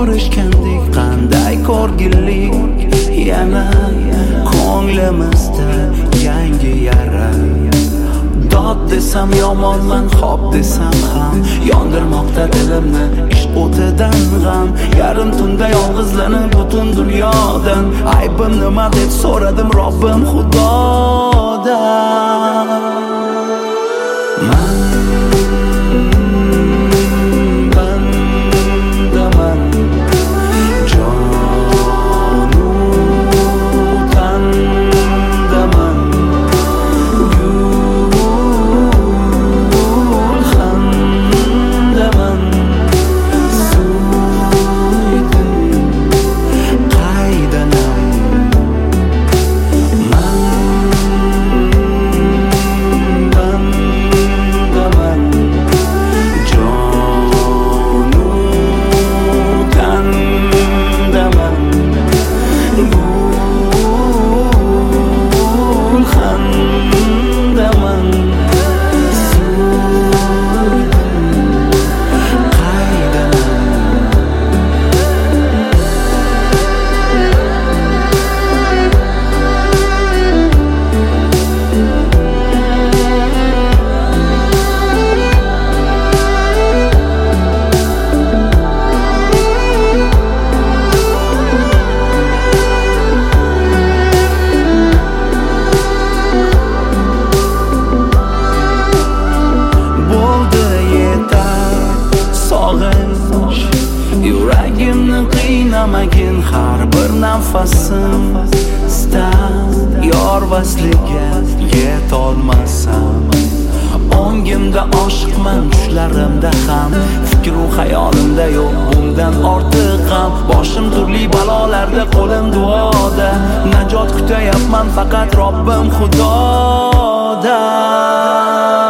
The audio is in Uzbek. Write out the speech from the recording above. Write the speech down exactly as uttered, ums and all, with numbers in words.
ko'rishgandik, qanday ko'rginlik. Yana ko'nglimizda yangi yara. Dod desam yomonman, xo'p desam ham yondirmoqda dilimni ishq o'tidan g'am. Yarim tunda yolg'izlanib butun dunyodan aybim nima deb so'radim Robbim Xudodan. Man bandaman, jonu tandaman, gulxandaman, suydim qaydanam. Man bandaman, jonu tandaman, gulxandaman, suydim qaydanam. Bo'ldi yetar sog'inch, yuragimni qiynamagin har bir nafasim. Istab yor vasliga yetolmasam, ongimda oshiqman, tushlarimda ham, fikru xayolimda yo'q bundan ortiq ham. Boshim turli balolarda, qo'lim duoda, najot kutayapman faqat Robbim Xudodan.